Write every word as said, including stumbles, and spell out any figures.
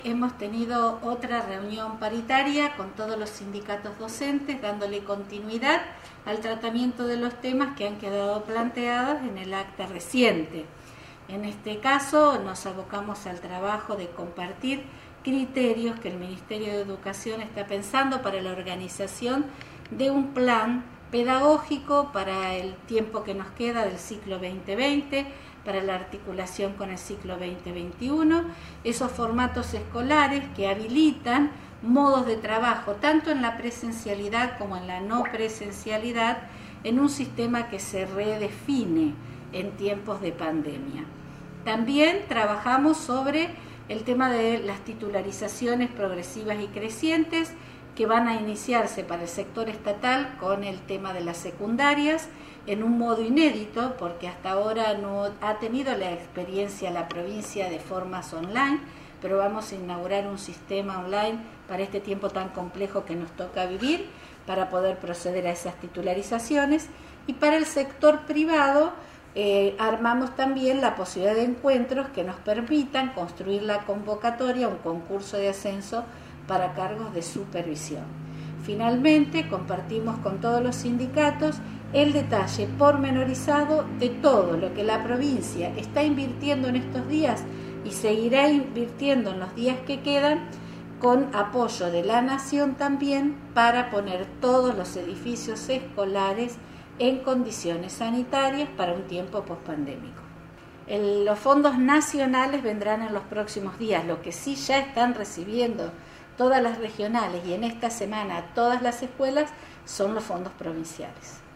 Hemos tenido otra reunión paritaria con todos los sindicatos docentes, dándole continuidad al tratamiento de los temas que han quedado planteados en el acta reciente. En este caso nos abocamos al trabajo de compartir criterios que el Ministerio de Educación está pensando para la organización de un plan pedagógico para el tiempo que nos queda del ciclo veinte veinte, para la articulación con el ciclo veinte veintiuno, esos formatos escolares que habilitan modos de trabajo, tanto en la presencialidad como en la no presencialidad, en un sistema que se redefine en tiempos de pandemia. También trabajamos sobre el tema de las titularizaciones progresivas y crecientes, que van a iniciarse para el sector estatal con el tema de las secundarias en un modo inédito, porque hasta ahora no ha tenido la experiencia la provincia de formas online, pero vamos a inaugurar un sistema online para este tiempo tan complejo que nos toca vivir, para poder proceder a esas titularizaciones. Y para el sector privado eh, armamos también la posibilidad de encuentros que nos permitan construir la convocatoria, un concurso de ascenso para cargos de supervisión. Finalmente, compartimos con todos los sindicatos el detalle pormenorizado de todo lo que la provincia está invirtiendo en estos días y seguirá invirtiendo en los días que quedan, con apoyo de la Nación también, para poner todos los edificios escolares en condiciones sanitarias para un tiempo pospandémico. El, los fondos nacionales vendrán en los próximos días. Lo que sí ya están recibiendo todas las regionales y en esta semana todas las escuelas son los fondos provinciales.